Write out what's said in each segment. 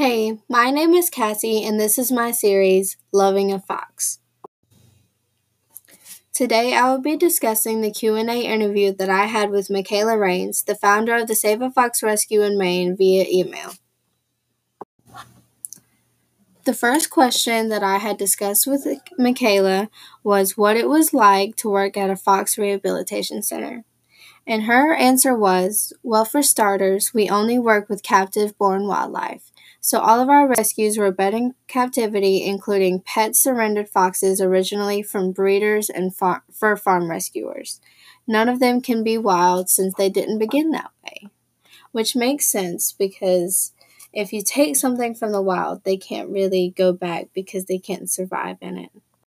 Hey, my name is Cassie, and this is my series, Loving a Fox. Today, I will be discussing the Q&A interview that I had with Michaela Rains, the founder of the Save a Fox Rescue in Maine, via email. The first question that I had discussed with Michaela was what it was like to work at a fox rehabilitation center. And her answer was, well, for starters, we only work with captive-born wildlife. So all of our rescues were bred in captivity, including pet surrendered foxes originally from breeders and fur farm rescuers. None of them can be wild since they didn't begin that way, which makes sense because if you take something from the wild, they can't really go back because they can't survive in it.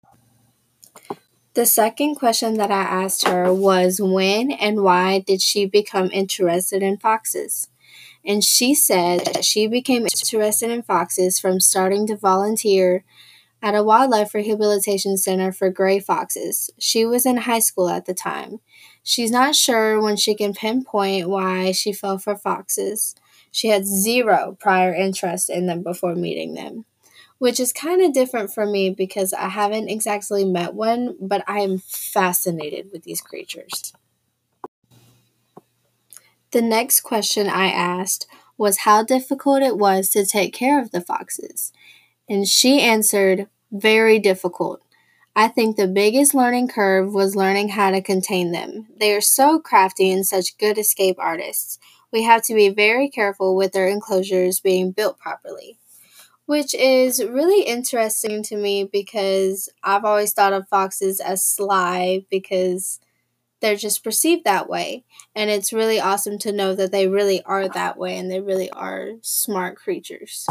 The second question that I asked her was when and why did she become interested in foxes? And she said that she became interested in foxes from starting to volunteer at a wildlife rehabilitation center for gray foxes. She was in high school at the time. She's not sure when she can pinpoint why she fell for foxes. She had zero prior interest in them before meeting them, which is kind of different for me because I haven't exactly met one, but I am fascinated with these creatures. The next question I asked was how difficult it was to take care of the foxes, and she answered, very difficult. I think the biggest learning curve was learning how to contain them. They are so crafty and such good escape artists. We have to be very careful with their enclosures being built properly. Which is really interesting to me because I've always thought of foxes as sly because they're just perceived that way. And it's really awesome to know that they really are that way and they really are smart creatures.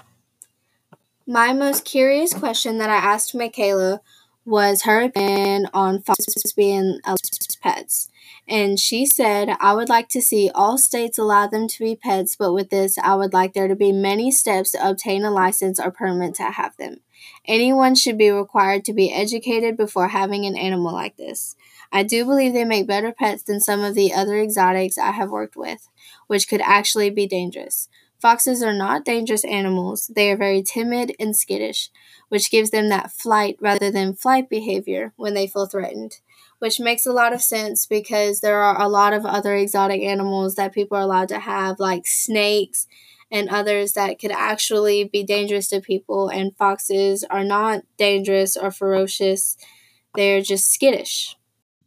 My most curious question that I asked Michaela was her opinion on foxes being allowed pets. And she said, I would like to see all states allow them to be pets, but with this, I would like there to be many steps to obtain a license or permit to have them. Anyone should be required to be educated before having an animal like this. I do believe they make better pets than some of the other exotics I have worked with, which could actually be dangerous. Foxes are not dangerous animals. They are very timid and skittish, which gives them that flight rather than flight behavior when they feel threatened, which makes a lot of sense because there are a lot of other exotic animals that people are allowed to have, like snakes and others that could actually be dangerous to people, and foxes are not dangerous or ferocious. They're just skittish.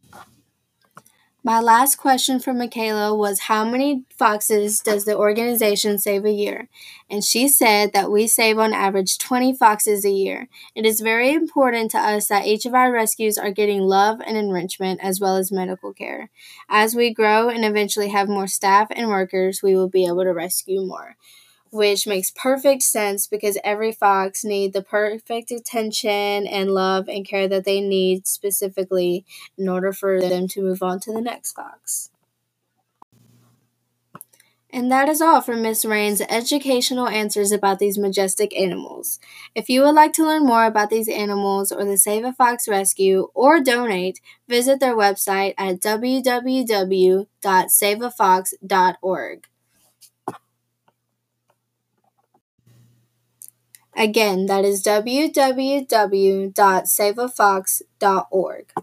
My last question for Michaela was how many foxes does the organization save a year? And she said that we save on average 20 foxes a year. It is very important to us that each of our rescues are getting love and enrichment as well as medical care. As we grow and eventually have more staff and workers, we will be able to rescue more, which makes perfect sense because every fox needs the perfect attention and love and care that they need specifically in order for them to move on to the next fox. And that is all for Miss Rain's educational answers about these majestic animals. If you would like to learn more about these animals or the Save a Fox Rescue or donate, visit their website at www.saveafox.org. Again, that is www.saveafox.org.